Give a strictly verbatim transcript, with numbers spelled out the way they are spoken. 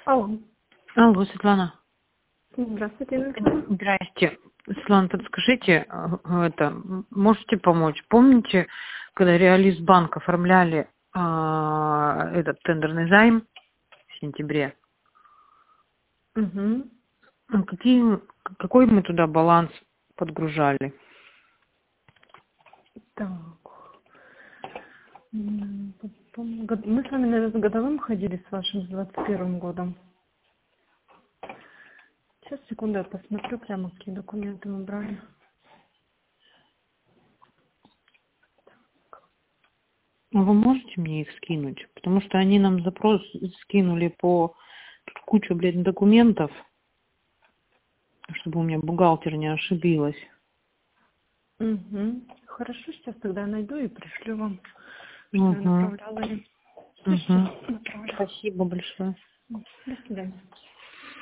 Алло. Алло, Светлана. Здравствуйте, Наталья. Здрасте. Светлана, подскажите, э, это, можете помочь? Помните, когда Реализбанк оформляли а, этот тендерный займ в сентябре? Угу. Ну, Какие, какой мы туда баланс подгружали? Так. М, потом год- Мы с вами, наверное, с годовым ходили с вашим, с двадцать первым годом. Сейчас, секунду, я посмотрю прямо, какие документы мы брали. А Вы можете мне их скинуть? Потому что они нам запрос скинули по тут кучу, блядь, документов, чтобы у меня бухгалтер не ошибилась. Угу. Хорошо, сейчас тогда я найду и пришлю вам, что я Угу. направляла им. Все, Угу. все, направлю. Спасибо большое. До